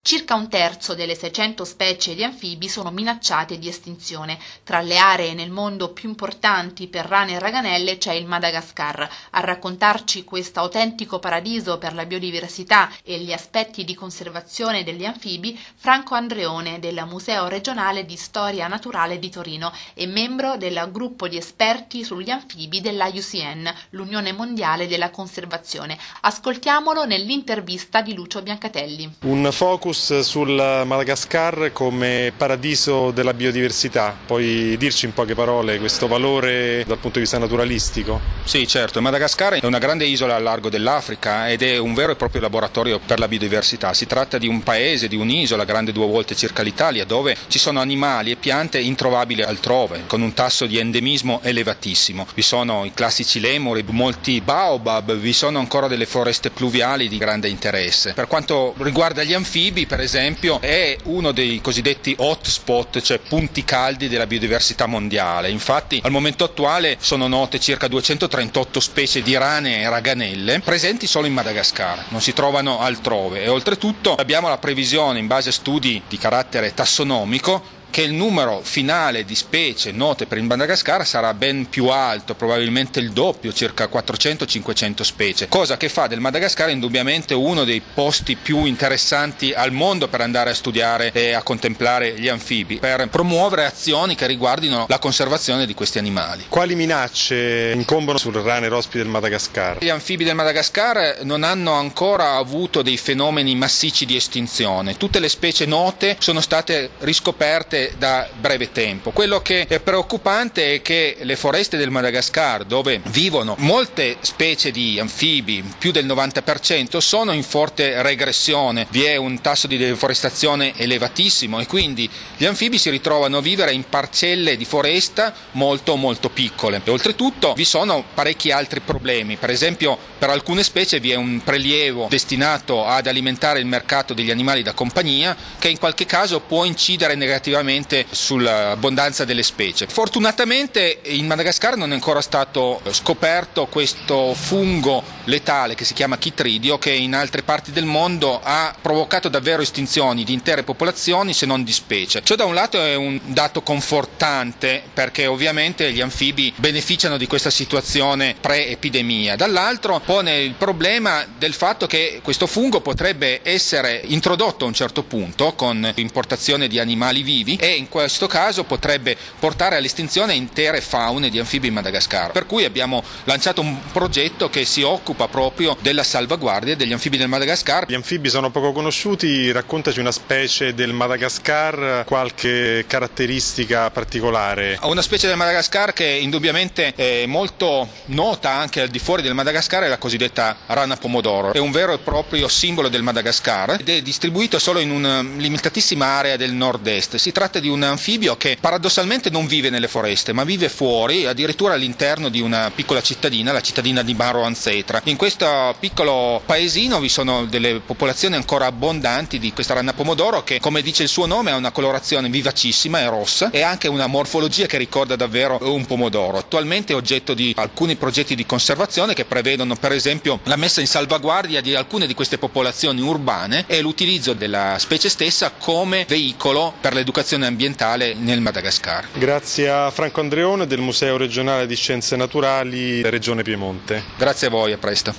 Circa un terzo delle 600 specie di anfibi sono minacciate di estinzione. Tra le aree nel mondo più importanti per rane e raganelle c'è il Madagascar. A raccontarci questo autentico paradiso per la biodiversità e gli aspetti di conservazione degli anfibi, Franco Andreone del Museo regionale di Storia Naturale di Torino e membro del gruppo di esperti sugli anfibi della UCN, l'Unione Mondiale della Conservazione. Ascoltiamolo nell'intervista di Lucio Biancatelli. Un focus sul Madagascar come paradiso della biodiversità. Puoi dirci in poche parole questo valore dal punto di vista naturalistico? Sì, certo. Il Madagascar è una grande isola al largo dell'Africa ed è un vero e proprio laboratorio per la biodiversità. Si tratta di un paese, di un'isola grande 2 volte circa l'Italia, dove ci sono animali e piante introvabili altrove, con un tasso di endemismo elevatissimo. Vi sono i classici lemuri, molti baobab, vi sono ancora delle foreste pluviali di grande interesse. Per quanto riguarda gli anfibi, per esempio, è uno dei cosiddetti hotspot, cioè punti caldi della biodiversità mondiale. Infatti, al momento attuale sono note circa 238 specie di rane e raganelle presenti solo in Madagascar, non si trovano altrove e oltretutto abbiamo la previsione, in base a studi di carattere tassonomico, che il numero finale di specie note per il Madagascar sarà ben più alto, probabilmente il doppio, circa 400-500 specie, cosa che fa del Madagascar indubbiamente uno dei posti più interessanti al mondo per andare a studiare e a contemplare gli anfibi, per promuovere azioni che riguardino la conservazione di questi animali. Quali minacce incombono sul rane rospi del Madagascar? Gli anfibi del Madagascar non hanno ancora avuto dei fenomeni massicci di estinzione, tutte le specie note sono state riscoperte da breve tempo. Quello che è preoccupante è che le foreste del Madagascar, dove vivono molte specie di anfibi, più del 90%, sono in forte regressione. Vi è un tasso di deforestazione elevatissimo e quindi gli anfibi si ritrovano a vivere in parcelle di foresta molto piccole. E oltretutto vi sono parecchi altri problemi. Per esempio, per alcune specie vi è un prelievo destinato ad alimentare il mercato degli animali da compagnia che in qualche caso può incidere negativamente sull'abbondanza delle specie. Fortunatamente in Madagascar non è ancora stato scoperto questo fungo letale che si chiama chitridio, che in altre parti del mondo ha provocato davvero estinzioni di intere popolazioni, se non di specie. Ciò da un lato è un dato confortante, perché ovviamente gli anfibi beneficiano di questa situazione pre-epidemia. Dall'altro pone il problema del fatto che questo fungo potrebbe essere introdotto a un certo punto con importazione di animali vivi e in questo caso potrebbe portare all'estinzione intere faune di anfibi in Madagascar. Per cui abbiamo lanciato un progetto che si occupa proprio della salvaguardia degli anfibi del Madagascar. Gli anfibi sono poco conosciuti, raccontaci una specie del Madagascar, qualche caratteristica particolare. Una specie del Madagascar che indubbiamente è molto nota anche al di fuori del Madagascar è la cosiddetta rana pomodoro. È un vero e proprio simbolo del Madagascar ed è distribuito solo in una limitatissima area del nord-est. Si tratta di un anfibio che paradossalmente non vive nelle foreste, ma vive fuori, addirittura all'interno di una piccola cittadina, la cittadina di Maro Ancetra. In questo piccolo paesino vi sono delle popolazioni ancora abbondanti di questa rana pomodoro che, come dice il suo nome, ha una colorazione vivacissima e rossa e anche una morfologia che ricorda davvero un pomodoro. Attualmente è oggetto di alcuni progetti di conservazione che prevedono per esempio la messa in salvaguardia di alcune di queste popolazioni urbane e l'utilizzo della specie stessa come veicolo per l'educazione ambientale nel Madagascar. Grazie a Franco Andreone del Museo regionale di Scienze Naturali, Regione Piemonte. Grazie a voi, a presto.